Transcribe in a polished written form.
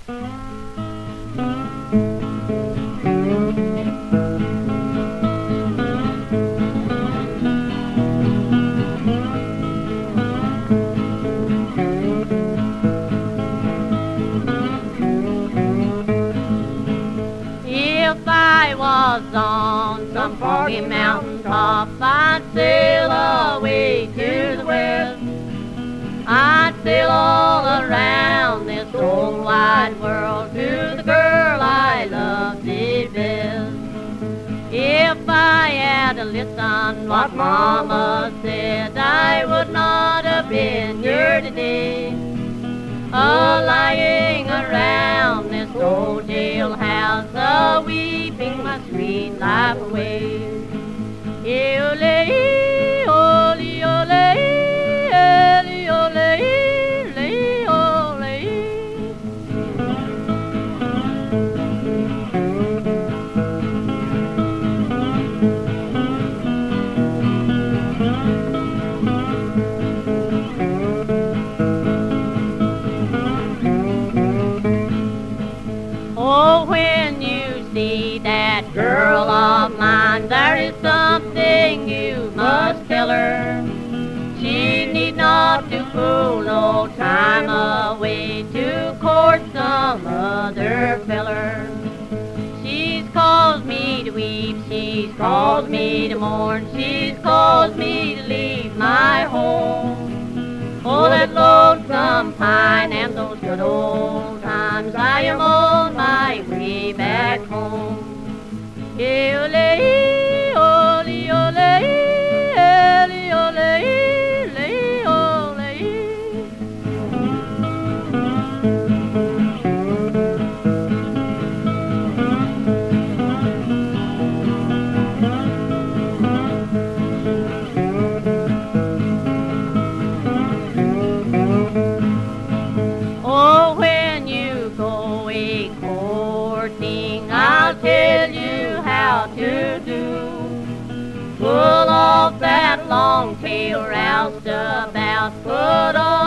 If I was on some foggy mountain top, I'd sail away to the west. I'd sail all around this whole wide world to the girl I love the best. If I had listened what Mama said, I would not have been here today, lying around this old jailhouse, weeping my sweet life away. Ole, ole, ole, ole, ole, ole. Oh, when you see that girl of mine, there is something you must tell her. She need not to fool no time away to court some other feller. She's caused me to weep, she's caused me to mourn, she's caused me to leave my home. Oh, that lonesome pine and those good old times, I am on my way back home. Ole, ole, ole, ole, ole, ole. Oh, when you go a-courting, I'll tell you how to do. Pull off that long tail roustabout, put on